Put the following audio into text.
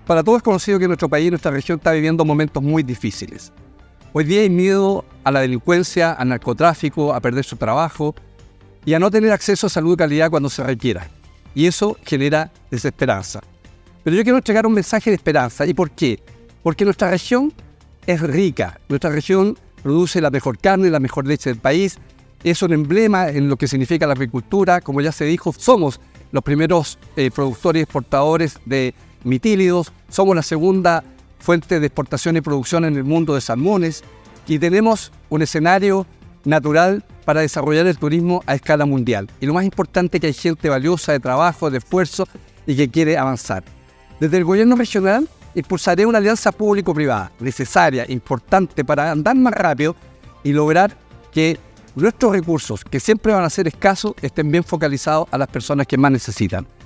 Para todos es conocido que nuestro país y nuestra región está viviendo momentos muy difíciles. Hoy día hay miedo a la delincuencia, al narcotráfico, a perder su trabajo y a no tener acceso a salud de calidad cuando se requiera. Y eso genera desesperanza. Pero yo quiero entregar un mensaje de esperanza. ¿Y por qué? Porque nuestra región es rica. Nuestra región produce la mejor carne, la mejor leche del país. Es un emblema en lo que significa la agricultura. Como ya se dijo, somos los primeros productores y exportadores de mitílidos. Somos la segunda fuente de exportación y producción en el mundo de salmones. Y tenemos un escenario natural para desarrollar el turismo a escala mundial. Y lo más importante es que hay gente valiosa de trabajo, de esfuerzo y que quiere avanzar. Desde el gobierno regional impulsaré una alianza público-privada necesaria, importante para andar más rápido y lograr que nuestros recursos, que siempre van a ser escasos, estén bien focalizados a las personas que más necesitan.